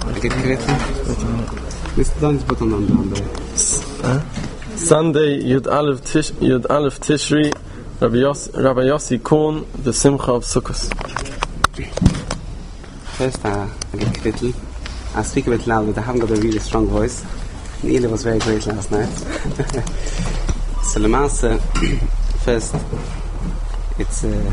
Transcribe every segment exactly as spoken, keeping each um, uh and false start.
Sunday, Yud Aleph Tish, Yud Aleph Tishri, Rabbi Yossi, Rabbi Yossi Kuhn, the Simcha of Sukkot. First, uh, I get quickly. I speak a bit loud, but I haven't got a really strong voice. Neil was very great last night. So, the master, first, it's a,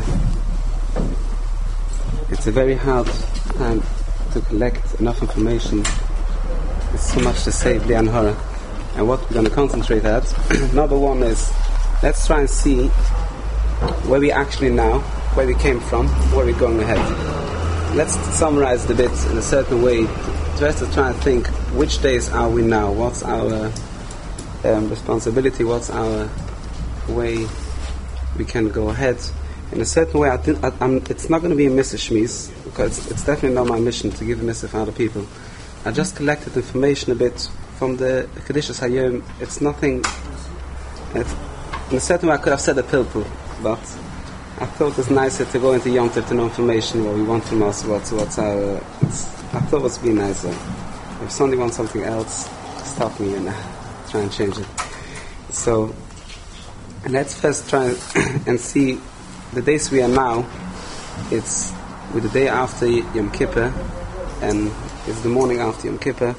it's a very hard time to collect enough information. There's so much to say, Blian Hora. And what we're going to concentrate at, number one is, let's try and see where we actually now, where we came from, where we're going ahead. Let's summarize the bits in a certain way, just to try and think, which days are we now? What's our um, responsibility? What's our way we can go ahead? In a certain way, I think I, I'm, it's not going to be a Mister Shmiz, because it's definitely not my mission to give a Mister for other people. I just collected information a bit from the Kedushas Hayom. It's nothing. It's, in a certain way, I could have said a pilpul, but I thought it's nicer to go into Yom Tov to know information, what we want from us, what's what's our. It's, I thought it would be nicer. If somebody wants something else, stop me and uh, try and change it. So let's first try and see the days we are now. It's with the day after Yom Kippur, and it's the morning after Yom Kippur.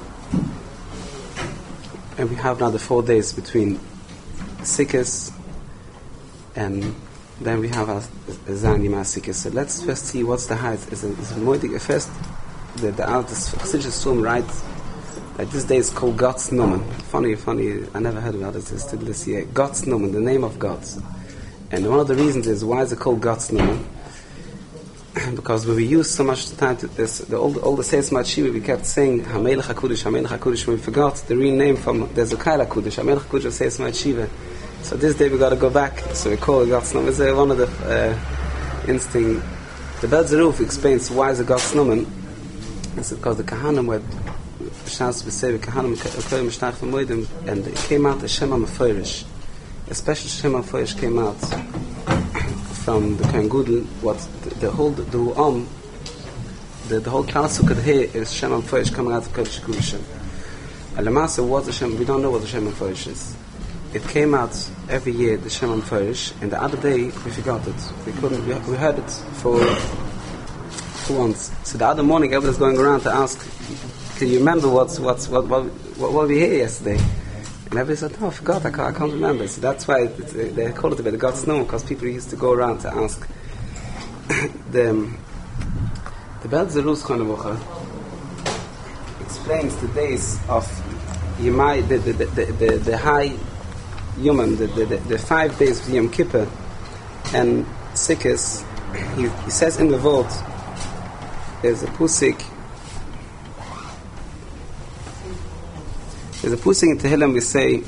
And we have now the four days between Sikkos and then we have our Zayin Yom Sikkos. So let's first see what's the height. Is it Moedik? First, the the Chassidus Sum writes that this day is called God's Nomen. Funny, funny. I never heard about it till this year. God's Nomen, the name of God. And one of the reasons is why is it called God's Nomen? Because when we use so much time to this, the old all the Seis Matshiva, we kept saying Hamelech HaKudosh, Hamelech HaKudosh. When we forgot the real name from the Zekai HaKudosh, Hamelech HaKudosh Seis Matshiva. So this day we got to go back. So we call it God's Nomen. It's uh, one of the uh, instinct. The Bel Zeruf explains why is it God's Nomen. It's because the Kahanim were Shas B'Sei Kahanim Koyim Mishnach V'Moedim, and it came out the Shema Meforish. Especially Shema Meforish came out from the Kohen Gudel. What the, the whole the Ru'am, the the whole Kalasuk here is Shema Meforish coming out of Kodesh Kedusha. Alamasa, what's the Shema? We don't know what the Shema Meforish is. It came out every year, the Shema Meforish, and the other day we forgot it. We couldn't. We, we heard it for. Once. So the other morning, everybody's going around to ask, "Can you remember what's what's what what what, what we hear yesterday?" And everybody said, "No, I forgot. I can't, I can't remember." So that's why it, it, they call it the God's Nomen, because people used to go around to ask. the the Bel Zerus Chanavucha explains the days of Yemai, the the the, the, the high Yomim, the, the, the the five days of Yom Kippur and Sikkos. He, he says in the vote. There's a pusik. There's a pusik in Tehillim. We say,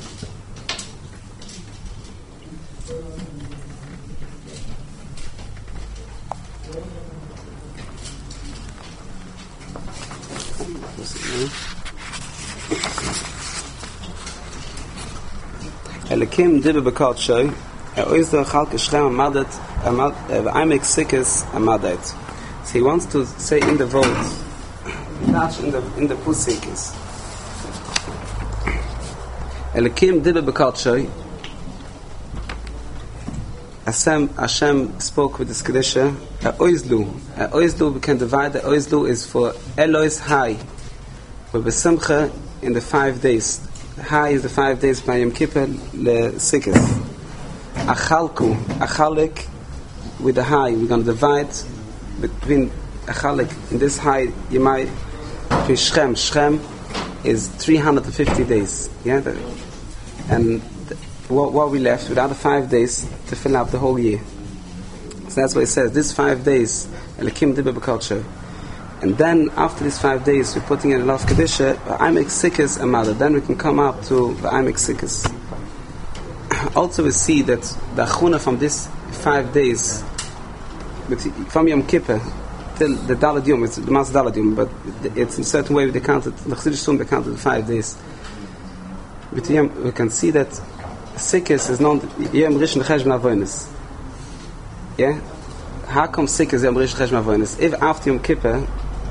Elikim dibe bekalt shoy. Er oizder chalke shlem amadet amad v'aimek sikkos amadet. So he wants to say in the vote, in the in the pusik is Elikim dibe bekalt shoy. Hashem Hashem spoke with the Kedusha. Oizlu, Oizlu we can divide. The Oizlu is for Elois High, with Besimcha in the five days. High is the five days by Yom Kippur le Sikkos. Achalku, Achalik with the high. We're going to divide between Achalik in this high. You might between Shem. Shem is three hundred and fifty days. Yeah, the, and the, what, what we left with other five days to fill up the whole year. So that's what it says. This five days, Elikim Diba B'Kulture. And then after these five days, we're putting in a lot of Kedusha. I make Sikkos and Mother. Then we can come up to the I make Sikkos. Also, we see that the Achuna from these five days, from Yom Kippur till the Daled Yom, it's the Mas Daled Yom, but it's in a certain way they counted. The Chassidus Sum they counted the five days. With Yom, we can see that Sikkos is not Yom Rishon Cheshvan Avonis. Yeah, how come Sikkos Yom Rishon Cheshvan Avonis? If after Yom Kippur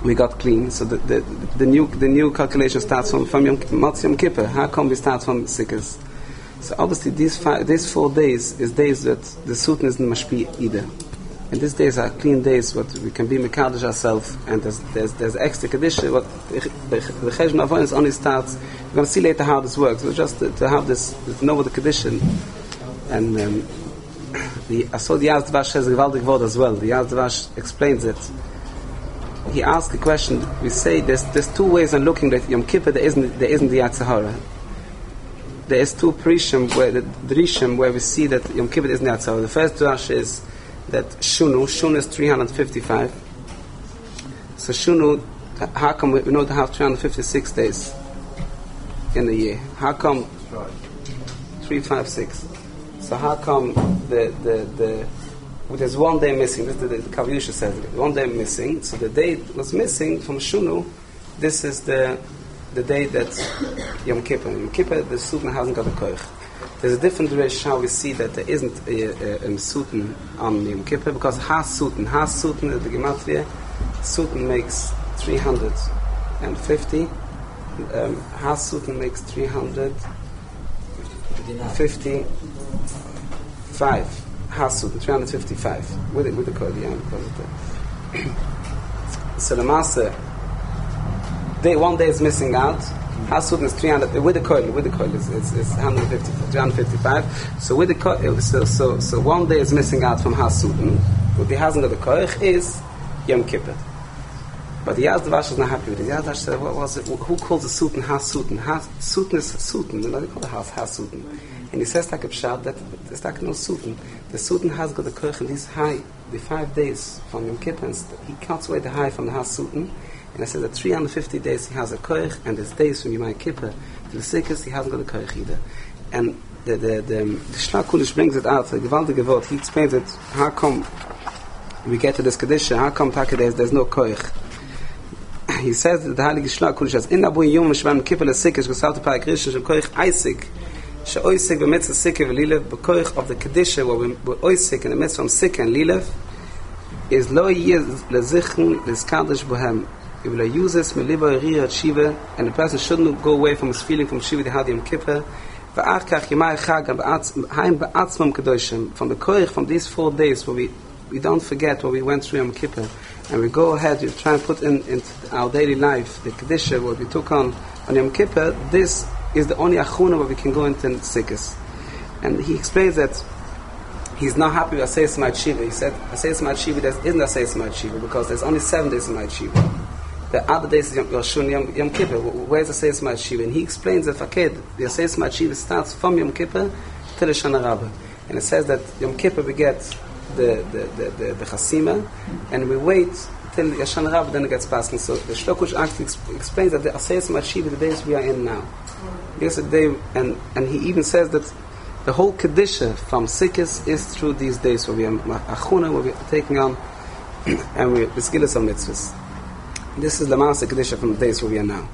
we got clean. So the the, the new the new calculation starts from from Yom, Yom Kippur. How come we start from Sikkos? So obviously these five, these four days is days that the Sutan is not mashpi either. And these days are clean days, what we can be mekadosh ourselves, and there's there's there's extra kedusha. What the the cheshbon avonos only starts. We're going to see later how this works. But just to, to have this, to know what the kedusha, and um, the I saw the Yaz Dvash has a gewaldig word as well. The Yaz Dvash explains it. He asked a question. We say there's there's two ways of looking at Yom Kippur. There isn't there isn't the Yetzer Hara. There is two prishim where the drishim where we see that Yom Kippur isn't the Yetzer Hara. The first Dvash is that Shunu, Shunu is three hundred fifty-five. So Shunu, how come we, we know to have three hundred fifty-six days in a year? How come three fifty-six? So how come the the the well, there's one day missing? This is the, the Kavyusha says one day missing. So the day was missing from Shunu. This is the the day that Yom Kippur. Yom Kippur, the Sutan hasn't got a koich. There's a different direction how we see that there isn't a, a, a Sutan on Yom Kippur, because Has Sutan, Has Sutan is the Gematria. Sutan makes three hundred fifty. Um, Has Sutan makes three hundred fifty-five. Has Sutan, three hundred fifty-five. With it, with the code, yeah. So the master, day, one day is missing out. Has Sutan is three hundred with the coil. With the coil is it's, it's one hundred fifty, three hundred fifty-five. So with the coil, so so so one day is missing out from Has Sutan. What he hasn't got the coil is Yom Kippur. But the Yaz Dvash is not happy with it. The Yaz Dvash said, "What was it? Who calls the Sutan Has Sutan? Has Sutan is Sutan. You know, they call the house Has Sutan." And he says like a pshat that there's like no Sutan. The Sutan has got the coil and he's high. The five days from Yom Kippur, and he cuts away the high from the Has Sutan. And I said that three hundred fifty days he has a koich, and there's days from Yom Kippur to the Sikkos he hasn't got a koich either. And the the the, the Shlach Kulish brings it out. The gewaltige word. He explains it. How come we get to this kedusha? How come Taka days there's no koich? He says that the Heilige Shlach Kulish says, "In Abu Yom Shvan Kippur le Sikkos gesalt pa Krishna shem koich eisig she oisig b'mitzvah sikker v'lilev b'koich of the kedusha where we oisig in the mitzvah from sikker and lilev is lo yez lezichn leskadish bohem." He will use this and the person shouldn't go away from his feeling from Shiva Dihad Yom Kippur. From the koich, from these four days where we, we don't forget what we went through Yom Kippur, and we go ahead, we try and put in into our daily life the Kedusha, what we took on on Yom Kippur. This is the only achuna where we can go into Sikkos. And he explains that he's not happy with Asayas Ma'at Shiva. He said Asayas Ma'at Shiva, there isn't Asayas Ma'at Shiva because there's only seven days of Ma'at Shiva. The other days is Yom, Yom, Yom Kippur. Where's the Asayas Ma'at Shiva? And he explains that Faked, the Asayas Ma'at Shiva starts from Yom Kippur till the Shana Rabbah. And it says that Yom Kippur we get the the the, the, the Chasima, and we wait till the Shana Rabbah, then it gets passed. And so the Shlach Kulish actually exp- explains that the Asayas Ma'at Shiva, the days we are in now. Yes, a day, and and he even says that the whole Kedusha from Sikkos is through these days where we are Achuna, where we are taking on, and we are B'skilas of mitzvahs. This is Lamasa Kedusha from the days where we are now.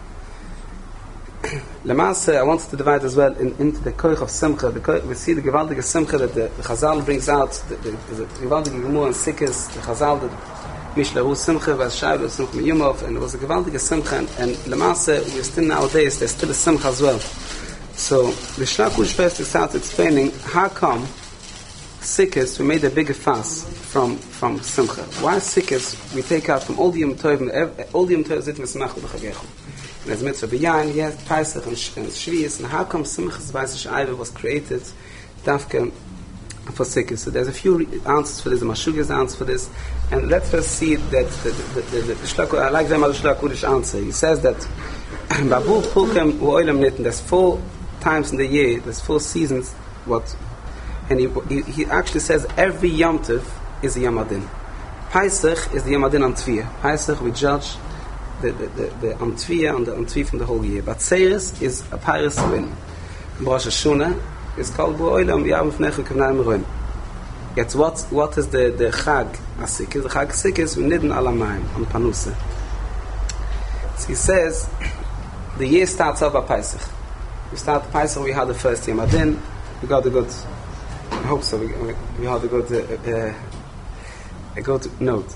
Lamasa, I wanted to divide as well in, into the Koich of Simcha. The koich, we see the Gewaldige Simcha that the, the Chazal brings out, the, the, the Gewaldige Gemur and Sikkos, the Chazal, the Mishlahu Simcha, Vashayv, Simcha Miyumov, and it was a Gewaldige Simcha, and, and Lamasa, we're still nowadays, there's still a Simcha as well. So, the Shlach Kulish first starts explaining how come Sikkos, we made a bigger fuss from from Simcha. Why Sikkos we take out from all the Yom Tovim, all the Yom Tovim zit mesmachel b'chagechu. And as mitzvah b'yayin, yes, Pesach and Shvius, and how come Simchas Vayis Shaiva was created Dafka for Sikkos? So there's a few answers for this. The Mashuga's answer for this, and let's first see that the the the, the, the Shlach, I like them as the Shlach Kulish answer. He says that Babu Pulkem U'olam Nitten. There's four times in the year. There's four seasons. What? And he, he, he actually says every Yom Tov is a Yom Adin. Pesach is the Yom Adin on Tviyah. Pesach we judge the the the, the on Tviyah on the on Tviyah from the whole year. But Tzeres is a Paris win. Rosh Hashanah is called Bo'olam Yom Fneichu Kavnai Meroim. Yet what what is the the Chag Asikkos? The Chag Asikkos we nidden alamayim on Panusa. So he says the year starts off by Pesach. We start Pesach. We had the first Yom Adin. We got the good. I hope so. We, we have a good, uh, uh, a good note.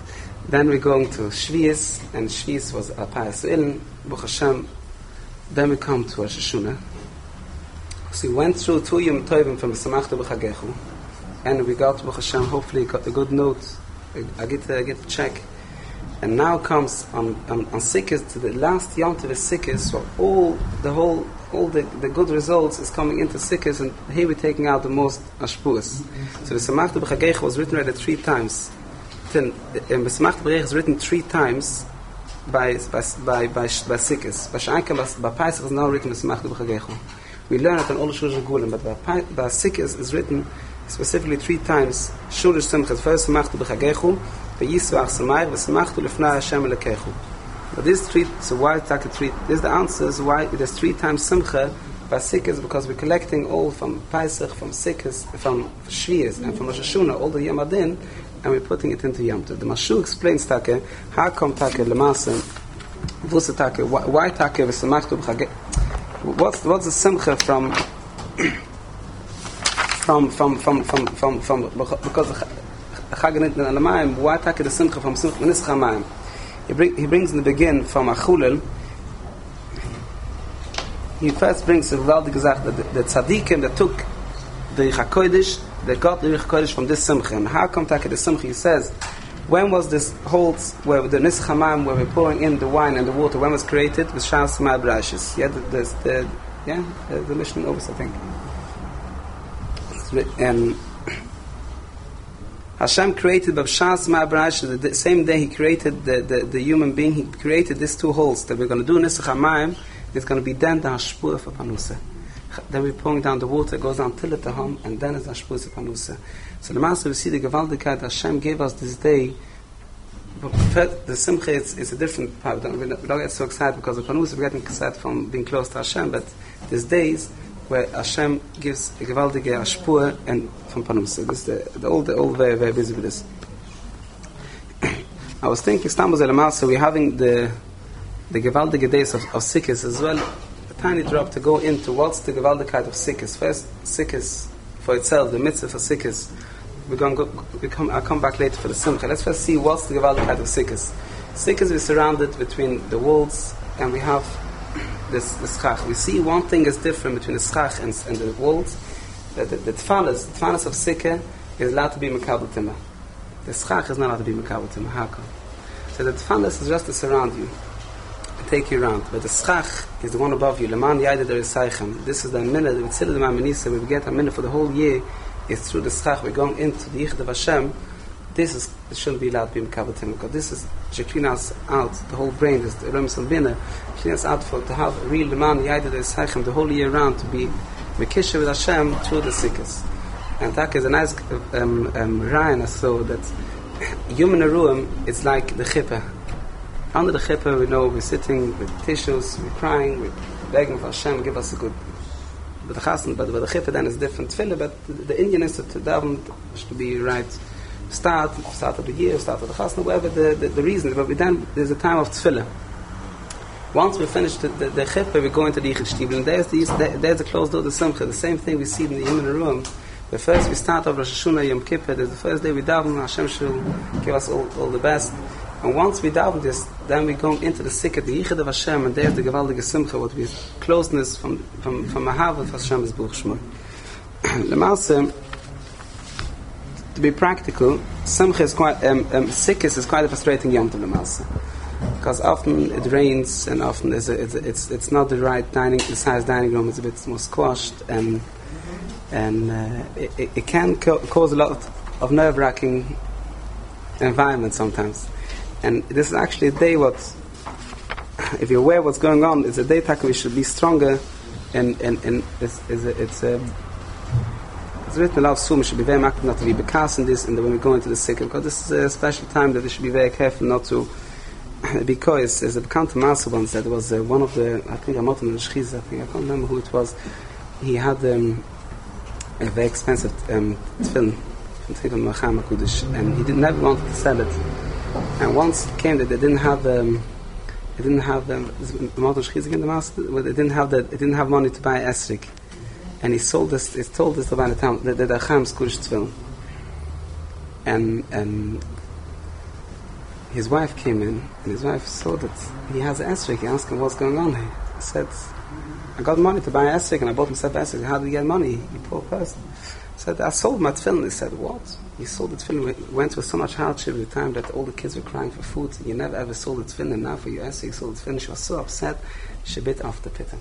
Then we're going to Shvius, and Shvius was Alpayas Iln, Baruch Hashem. Then we come to Rosh Hashanah. So we went through two Yom Tovim from Samachta B'Chagechu, and we got Baruch Hashem, hopefully got a good note. I get I get to check. And now comes on on, on Sikkis, to the last Yom Tov is Sikkis, so all the whole all the, the good results is coming into Sikkis, and here we're taking out the most Ashpuas. So the Samachta B'Chagechu was written already three times. Then the Samachta B'Chagechu is written three times by by by by, by Sikkis. By Shaikim, by Pesach is now written the Samachta B'Chagechu. We learn it on all the Shulish Gulim, but by, by Sikkis is written specifically three times. Shulish Simchas, first Samachta B'Chagechu, V'yisvach Samayich, V'samachtu Lefnei Hashem Elekechu. But this three, so why take a three? This is the answer is why there's three times Simcha by Sikkis, because we're collecting all from Pesach, from Sikkis, from Shvius, and from Rosh Hashanah, all the Yom Adin, and we're putting it into Yom Tov. The Mashu explains Take, how come Take Lemasa, Vusa Take, why Take V'samachtu B'Chagechu? What's what's the Simcha from from from from from from, from because Chaganit and Alamayim? Why Take the Simcha from Simcha Nischa Mayim? He bring, he brings in the begin from Achulel. He first brings the Valdi Gezach that the, the tzaddikim that took the Ruach HaKodesh, they got the Ruach HaKodesh from this Simcha. And how come Take the Simcha? He says, when was this holds where the Nischa Mayim, where we're pouring in the wine and the water, when was created? With Shas Samai Brashis. Yeah, the, the, the yeah the, the Mishnah Obis, I think. And Hashem created B'Shas Ma'abrash, the same day He created the, the, the human being, He created these two holes that we're going to do Nisach HaMayim. It's going to be then the Hashpur for Panusa. Then we're pouring down the water, it goes down till it to home, and then it's Hashpur for Panusa. So the Master, we see the Gevaldigkeit Hashem gave us this day. But the Simcha is, is a different part. We don't, we don't get so excited because of Panusa, we're getting excited from being close to Hashem, but there's days where Hashem gives a Gevaldige Hashpur and from Panusa. This the, the old, the old very, very busy with this. I was thinking, Stamos Elamasa, we're having the the Gevaldige days of, of Sikkis as well. A tiny drop to go into what's the Gevaldigkeit of Sikkis. First, Sikkis for itself, the mitzvah for Sikkis. We're going to go, we come, I'll come back later for the Simcha. Let's first see what's the Gevaldigkeit of Sikkis. Sikkis is surrounded between the walls, and we have this, the schach. We see one thing is different between the schach and, and the walls. The, the, the tfanas, the tfanas of Sikkah is allowed to be Mekabel Timah. The schach is not allowed to be Mekabel Timah. How come? So the tfanas is just to surround you, to take you around. But the schach is the one above you. Leman Yaida Der Yisaichem. This is the minute, the Mitzvah D'Ma Menisa, we get a minute for the whole year, is through the schach. We're going into the Yichud of Hashem. This is, it shouldn't be allowed to be Mekabel Timah, because this is, to clean us out, the whole brain, this is the Remes and Bina, clean us out for, to have a real Leman Yaida Der Yisaichem the whole year round, to be Mekisha with Hashem through the Sikkis. And that is a nice um, um, Ryan, so that human Aruim, it's like the Chippah. Under the Chippah, we know we're sitting with tissues, we're crying, we're begging for Hashem, give us a good. But the Chassan, but the Chippah then is different. Tefillah, but the, the Indian is to daven, to be right. Start, start of the year, start of the Chassan, whatever the, the, the reason. But we then, there's a time of Tefillah. Once we finish the, the, the Chippah, we go into the Yichud Shtibel, and there's the, there's the closed door, the Simcha. The same thing we see in the human room. But first we start off Rosh Hashanah, Yom Kippur, there's the first day we daven, Hashem shall give us all, all the best. And once we daven this, then we go into the Sikkah, the Yichud of Hashem, and there's the Gevaldige Simcha, what we closeness from from from Mahav of Hashem's Baruch Shmo. L'maaseh, to be practical, Simcha is quite, um, um, Sikkis is quite a frustrating Yom Tov L'maaseh. Because often it rains, and often there's a, it's, a, it's it's not the right dining, the size dining room, it's a bit more squashed, and and uh, it, it can co- cause a lot of, of nerve-wracking environment sometimes. And this is actually a day what, if you're aware of what's going on, it's a day that we should be stronger, and and, and it's it's a, it's, a, it's written a lot of Sum, we should be very active not to be bekas in this, and when we go into the Sikkah, because this is a special time that we should be very careful not to. Because there's a bekannte master once that was uh, one of the, I think Amotim and Shchiz, I think, I can't remember who it was. He had um, a very expensive um, tefillin from Tefillin Macham HaKudosh, and he didn't never wanted to sell it. And once it came that they didn't have um, they didn't have um, Amotim Shchiz again, the master, well, they didn't have the, they didn't have money to buy esrik, and he sold this. He told this to buy the town the the Acham Kudosh tefillin, and and. his wife came in, and his wife saw that he has an esrog. He asked him, what's going on here? He said, I got money to buy an esrog, and I bought himself an esrog. How did he get money, you poor person? He said, I sold my tefillin. He said, what? You sold the tefillin. We went through so much hardship at the time that all the kids were crying for food. You never ever sold the tefillin, and now for your esrog, you sold the tefillin. She was so upset, she bit off the pitten.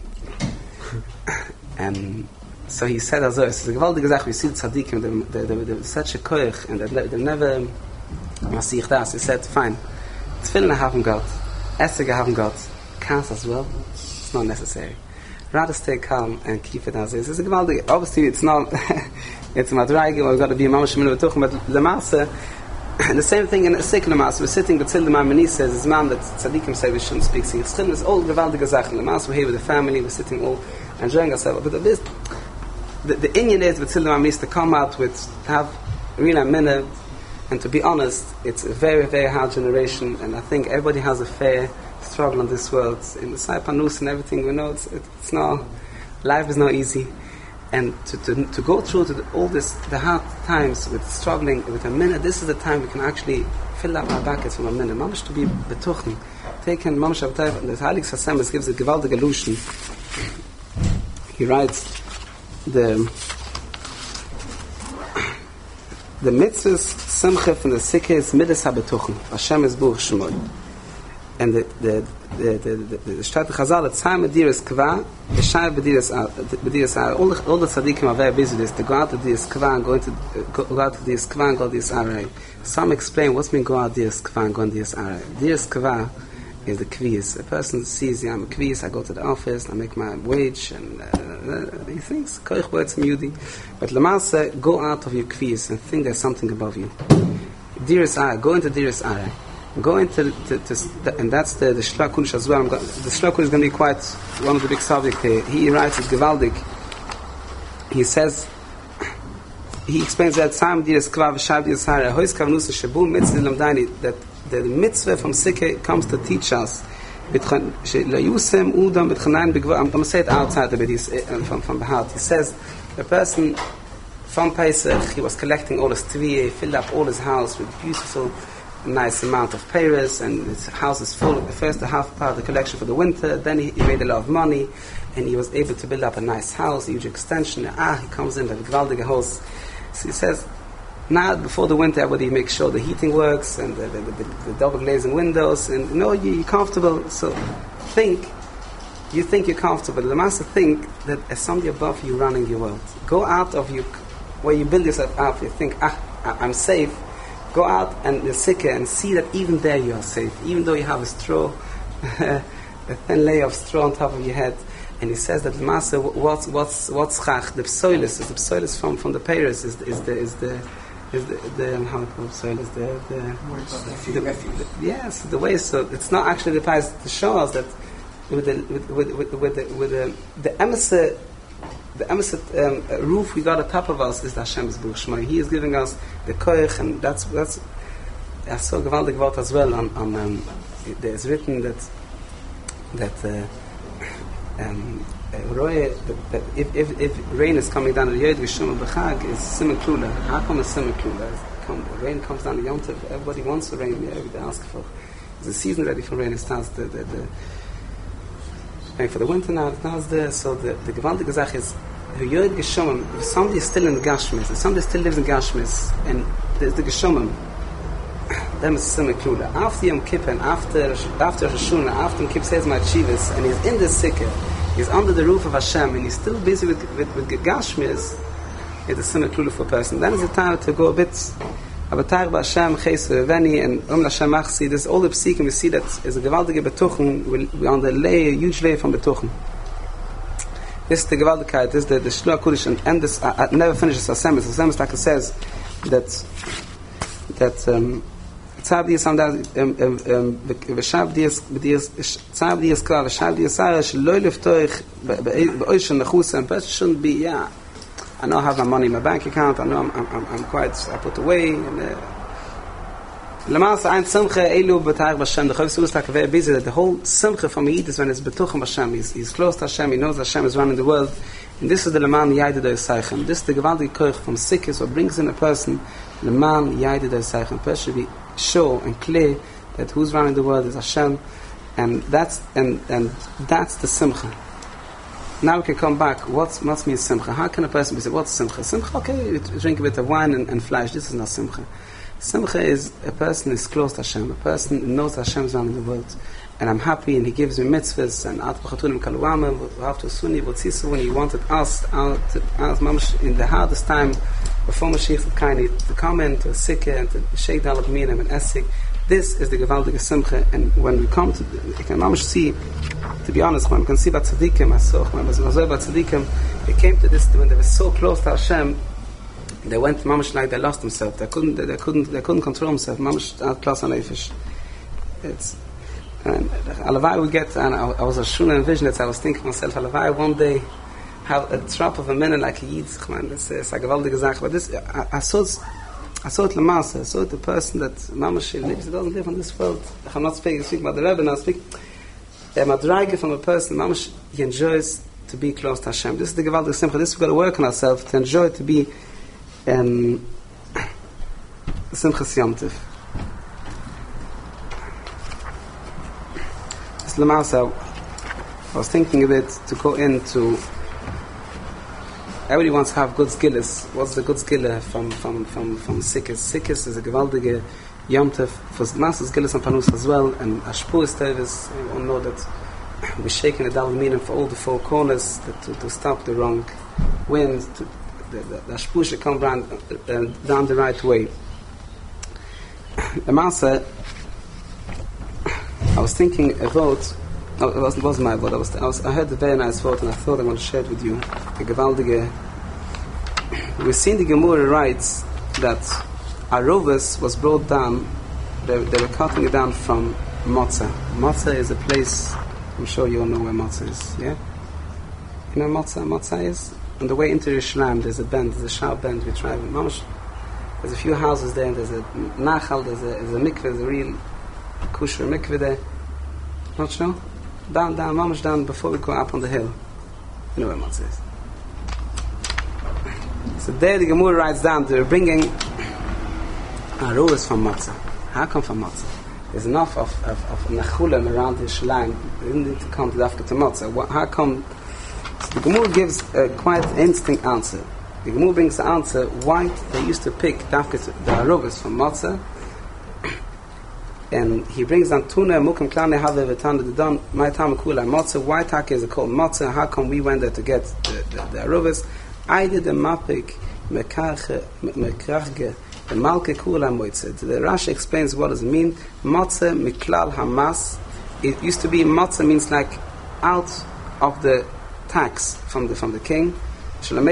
And so he said, also, it's a gewaltige Sache, we see the tzaddikim, they're such a koich, and they never masich das. He said, fine, tefillin I haven't got, esrog I haven't got, kans as well, it's not necessary. Rather stay calm and keep it as is. It's a gewaldige, obviously it's not, it's a madraige, we've got to be a mamash minute betuchen, but the master, the same thing in a second master, we're sitting, but till the man says, his mom that tzaddikim say we shouldn't speak, so it's still all gewaldige Sachen. The master, we're here with the family, we're sitting all enjoying ourselves, but this, the, the Indian is with Silda Mamis to come out with, to have really a minute, and to be honest, it's a very, very hard generation, and I think everybody has a fair struggle in this world. In the Saipanus and everything, we know it's, it's not, life is not easy. And to, to, to go through to the, all this, the hard times with struggling with a minute, this is the time we can actually fill up our buckets from a minute. Mamash to be betuchen. Taken Mamash Avtayv, and the Heilig Sasemis gives a gewaltige illusion. He writes, the the mitzvahs simcha from the sikhe is midas habetuchen Hashem is buch shmoy, and the the the the the Shtat Chazal at time Diras Kva the Shai Bediras Bediras all the all the tzaddikim are very busy with this to go out to Diras Kva and go to go out to Diras Kva and go to Diras Arai. Some explain what's mean go out Diras Kva and go to Diras Arai. Diras Kva is the kviz. A person sees, yeah, I'm a kviz, I go to the office, I make my wage, and uh, he thinks, koich words mudi. But Lamarsa, go out of your kviz and think there's something above you. Diras Ara, go into Diras Ara. Go into, to, to, to, and that's the, the Shlach Kunish as well. Go, the Shlach Kunish is going to be quite one of the big subjects here. He writes it Gewaldig. He says, he explains that Sam Diras Kva v'Shav Diras Ara, Hois Kavnusa Shabu Mitzvah Lamdaini, that the mitzvah from Sikhe comes to teach us. I'm going to say it outside a bit from, from the heart. He says, the person from Pesach, he was collecting all his tviyah, he filled up all his house with beautiful, nice amount of payers, and his house is full. The first half part of the collection for the winter, then he, he made a lot of money, and he was able to build up a nice house, a huge extension. Ah, he comes in with a gewaldige house. So he says, now, before the winter, everybody makes sure the heating works and the, the, the, the double glazing windows, and you know you, you're comfortable. So, think, you think you're comfortable. The master think that as somebody above you running your world. Go out of you, where you build yourself up. You think, ah, I'm safe. Go out and the sikha and see that even there you are safe, even though you have a straw, a thin layer of straw on top of your head. And he says that the master, what's what's what's chach? The psoilis is the psoilis from from the payers is is the is the is the, the how it goes, so is the the, the, the, the yes the way. So it's not actually the price to show us that with the with with with, with the with the the emissary the emissary um, roof we got on top of us is the Hashem's Buch Shmai. He is giving us the koich, and that's that's I saw gewaltig word as well on on um, there's written that that uh, um, Roy, that if, if, if rain is coming down, the Yod Geshum B'Chag is Simon Klula. How come it's Simon Klula? Come, rain comes down the Yom Tov. Everybody wants the rain. Yeah, they ask for. It's the season ready for rain. It starts the the, the and for the winter now. Now it's there. So the the gewaltige Gesach is Yod Geshum. If somebody is still in the Gashmis, if somebody still lives in Gashmis, and there's the Geshumim, then it's Simon Klula. After Yom Kippur, after after Hashuna, after Yom Kippur says my Chivas, and he's in the Sikha. He's under the roof of Hashem, and he's still busy with with, with Gashmis. It's a similar clue for a person. Then is the time to go a bit Abatar Hashem Chesed Veni and Um Hashem Achsi. There's all the psikim. We see that is a gewaltige betuchen. We're on the lay, a huge lay from betuchen. This is the gewaltigkeit. This is the the Shloah Kodesh, and, and this I, I never finishes Hashem. Hashem like it says that that. Um, Tzav dias amda v'shav dias dias tzav dias klar v'shav dias sara shelo leftoich be'oishen nechusam. Person shouldn't be, yeah, I know I have my money in my bank account, I know I'm I'm, I'm quite, I put away. Lamaas ein simcha elu b'tayich b'Hashem. The Chavis was like very busy that the whole simcha from Eid is when it's betuchem Hashem. He's, he's close to Hashem. He knows Hashem is running the world. And this is the Leman Yaidid Oisaychem. This is the gewaltige koich from Sikkis, what brings in a person Leman Yaidid Oisaychem. A person should be sure and clear that who's running the world is Hashem, and that's and and that's the simcha. Now we can come back. What's what means simcha? How can a person be say what's simcha? Simcha, okay, you drink a bit of wine and, and flesh. This is not simcha. Simcha is a person is close to Hashem. A person knows Hashem is running the world, and I'm happy, and He gives me mitzvahs and at b'chatunim kaluama. We have to suni v'tzisu when He wanted us out mamash in the hardest time before Mashiach Kaini to come in to Sikkah and to shake down Minim and Essig. This is the gewaldige simcha, and when we come to, you can mamash see. To be honest, when we can see about tzaddikim, I saw when I was about tzaddikim, they came to this when they were so close to Hashem. They went mamash like they lost themselves. They couldn't. They, they couldn't. They couldn't control themselves. Mamash out class on Eifish. It's and Alavai we get. And I, I was a shuna and vision. I was thinking myself, Alavai one day have a drop of a minute like a yid. Man, it's a gewaldige Sache. But this, I, I saw it. I saw it Lamasa. I saw it the person that mamash lives. He doesn't live on this world. I'm not speaking. Speaking about the Rebbe now. Speak. A madrage from a person. Mamash he enjoys to be close to Hashem. This is the gewaldige simcha. This we've got to work on ourselves to enjoy to be. Um, Simchas Yom Tov. This Lamasa, I was thinking a bit to go into. Everybody wants to have good skills. What's the good skill from from from from Sikkis? Sikkis is a gewaldige Yom Tov for Master skills and Panus as well, and Ashpur Tevis. We all know that we're shaking the Dal Minim for all the four corners to, to, to stop the wrong winds. To, The, the, the Ashpur should come round, uh, down the right way. The Master, I was thinking a vote. No, it wasn't, wasn't my vote. I was, I was, I heard a very nice vote, and I thought I want to share it with you. The Gewaldige. We've seen the Gemara writes that Arovas was brought down. They, they were cutting it down from Motzah. Motzah is a place. I'm sure you all know where Motzah is. Yeah, you know Motzah. Motzah is. On the way into Yerushalayim, there's a bend, there's a sharp bend. We try. Mamash, there's a few houses there. And there's a nachal, there's a, there's a mikveh, there's a real kosher mikveh there. Not sure. Down, down, mamash down before we go up on the hill. You know where Motzah is. So there, the Gemara writes down. They're bringing aruas from Motzah. How come from Motzah? There's enough of of, of nachulim around Yerushalayim. They didn't need to come to Dafka to Motzah. How come? The Gemara gives a quite instinct answer. The Gemara brings the answer why they used to pick Dafka the Aruvas from Motzah, and he brings down Tuna Mukim Klane Have Vetana the Don My Tamakula Motzah. Why Taka is it called Motzah? How come we went there to get the, the, the Aruvas? I did the Mapik Mekrachge the Malke Kula Moitzah. The Rashi explains what does it mean. Motzah Miklal Hamas. It used to be Motzah means like out of the tax from the from the king. Fine.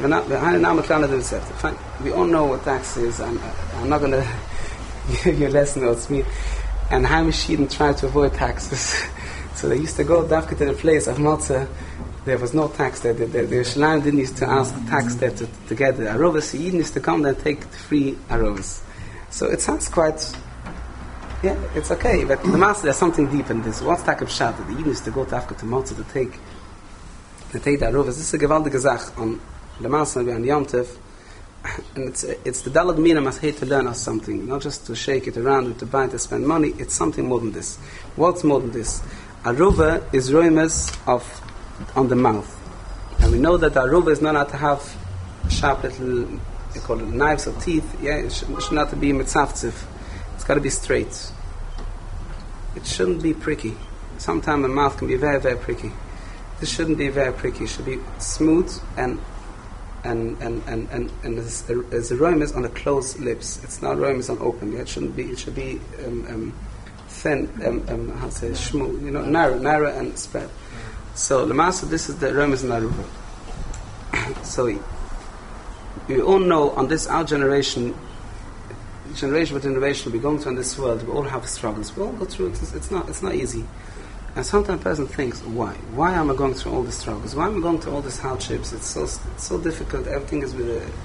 We all know what tax is. I'm, I'm not going to give you a lesson what it means. And Hamishim tried to avoid taxes, so they used to go dafka to the place of Motzah. There was no tax there. The, the, the Yerushalayim didn't used to ask the tax there to, to get the arovas. He used to come there and take the free arovas. So it sounds quite. Yeah, it's okay. But the master, there's something deep in this. What's Takab Shat? The Eden used to go dafka to Motzah to take. To take the arovas. This is a gewaldige Zach on the Master on Yom Tov, and it's it's the Dalad Mina must hate to learn us something, not just to shake it around and to buy to spend money. It's something more than this. What's more than this? Aruva is roimus of on the mouth, and we know that aruva is not allowed to have sharp little, they call it knives or teeth. Yeah, it should, it should not be mitzavtziv. It's got to be straight. It shouldn't be pricky. Sometimes the mouth can be very very pricky. This shouldn't be very pricky. It should be smooth and and and and and, and as a roimus on the closed lips. It's not roimus on open. Yeah? It shouldn't be. It should be um, um, thin. Um, um, how to say shmooth? You know, narrow, narrow and spread. So the master. This is the roimus and aruva. So we, we all know on this our generation, generation by generation, we're going through in this world. We all have struggles. We all go through it. It's, it's not. It's not easy. And sometimes a person thinks, why? Why am I going through all these struggles? Why am I going through all these hardships? It's so it's so difficult. Everything is with a...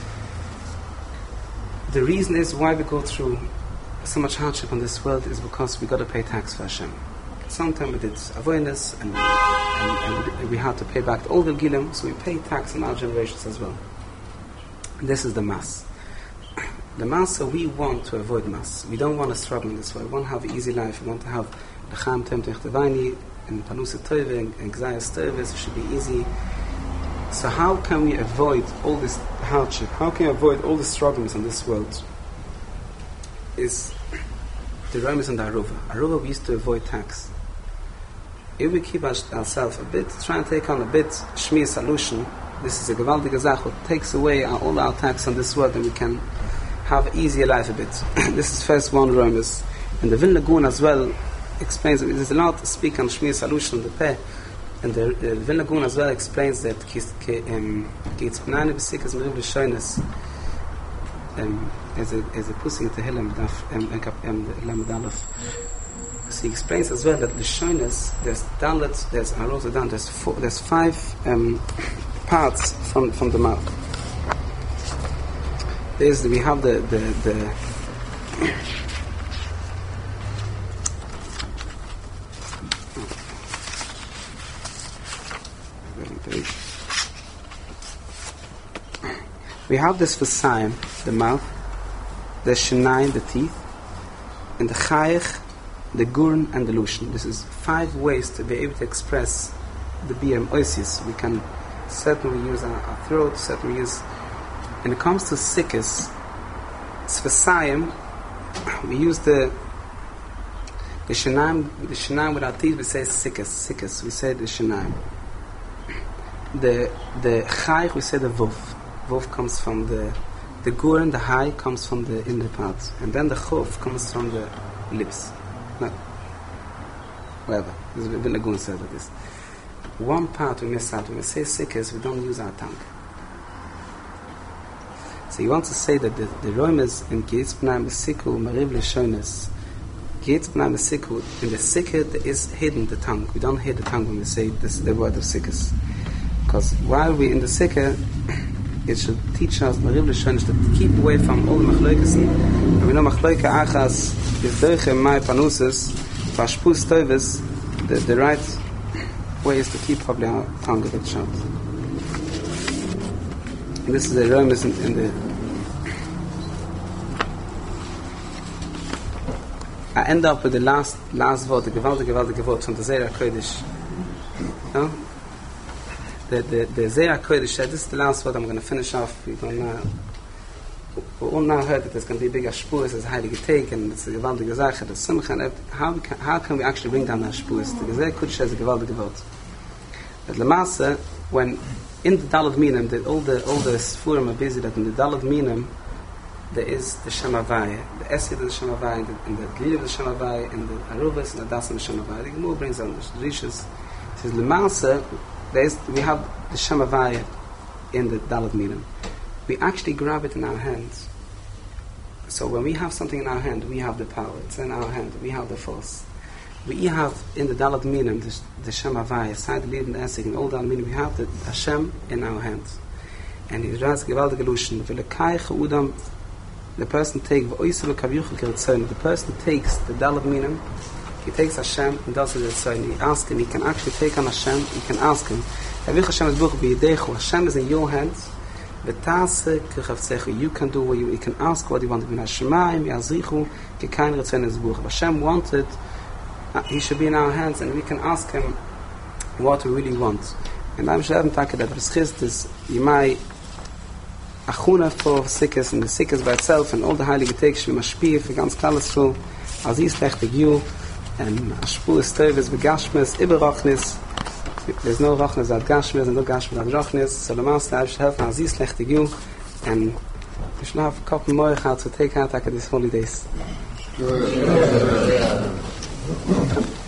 The reason is why we go through so much hardship in this world is because we got to pay tax for Hashem. Sometimes we did avoidance and, and, and we had to pay back all the gilim, so we pay tax in our generations as well. And this is the mass. the Master, we want to avoid Mas. We don't want to struggle in this way. We want to have an easy life. We want to have L'chaim Tem Techtevani and Panusa Tove and Gzayas Teves. It should be easy. So how can we avoid all this hardship? How can we avoid all the struggles in this world? Is the Romas and the Aruva. Aruva, we used to avoid tax. If we keep our, ourselves a bit, try and take on a bit Shmiya solution, this is a gewaltige Sache, it takes away our, all our tax on this world, and we can have an easier life a bit. This is first one Romas. And the Vilna Gaon as well explains, there's a lot to speak on Shmiya solution on the Peh, and the, the Vilna Gaon as well explains that Kietz Pnani B'Sikas Meriv L'Shoynes as a as a pussy to Tehillim Daf and Lamed Aleph. So he explains as well that the L'Shoynes, there's Dalet, there's I wrote it down, there's four, there's five um, parts from from the mouth. There's we have the the, the we have this Vasayim, the mouth, the Shinayim, the teeth, and the Chayich, the Gurn, and the Lushan. This is five ways to be able to express the B M Oisius. We can certainly use our, our throat, certainly use. When it comes to Sikkis, Vasayim, we use the the Shinayim, the Shinayim with our teeth, we say Sikkis, Sikkis, we say the Shinayim. The the Chayich, we say the Vuf. Vuf comes from the the Gurn, the high comes from the inner parts, and then the Chof comes from the lips. No, whatever. This is what the Lagoon says like this. One part we miss out. When we say Sikkis, we don't use our tongue. So you want to say that the the Romas in Kietz Pnai B'Siku Meriv L'Shoynes, Kietz Pnai B'Siku, in the Sikkah there is hidden the tongue. We don't hear the tongue when we say this, the word of Sikkis, because while we in the Sikkah, it should teach us Meriv L'Shoynes to keep away from all the machloikas. And we know machloika achas is doichem mai panuses vashpus toves. The the right way is to keep probably our tongue a bit shut. And this is the Romas in, in the. I end up with the last last word, the gewaltige gewaltige word from the Zeira Kodesh. No? The the the Zeira Kodesh. This is the last word I'm going to finish off. We're going to. We all now heard that there's going to be a big ashpus as a heilige take, and it's a gewaltige Sache. The Simcha. How can how can we actually bring down the ashpus? The Zeira Kodesh is a gewaltige word. But Lamasa, when in the Dalad Minim, that all the all the Sfurim are busy that in the Dalad Minim there is the Shemavaya, the Esid of the Shemavaya, and the Glir of the Shemavaya, and the Aruvas and the Das of the Shemavaya. The Gemara brings on the Rishas. It says Lamasa, there is we have the Shemavaya in the Dalad Minim. We actually grab it in our hands. So when we have something in our hand, we have the power. It's in our hand. We have the force. We have in the Dalad Minim, the, the Shem Havaya, Side Lid and Esig, and all Dalad Minim, we have the Hashem in our hands. And he writes gewaltige Lushen, Udam, the person takes, the person takes the Dalad Minim, he takes Hashem and does it and he asks him, he can actually take on Hashem, he can ask him, Hashem is in your hands, you can do what you, you can ask what you want. Hashem wanted, he should be in our hands, and we can ask him what we really want. And I'm sure that the Beschist is Yimai Achuna for Sikkis, and the Sikkis by itself, and all the Heilige Takes, we must be for ganz Kalasful, Aziz Lechtig you, and Ashpul is Tevis, Begashmes, Iberachnis. There's no Rachnis at Gashmes, and no Gashmes at Rachnis. So the Master should help Aziz Lechtig you, and we should have a couple more to take out after these holidays.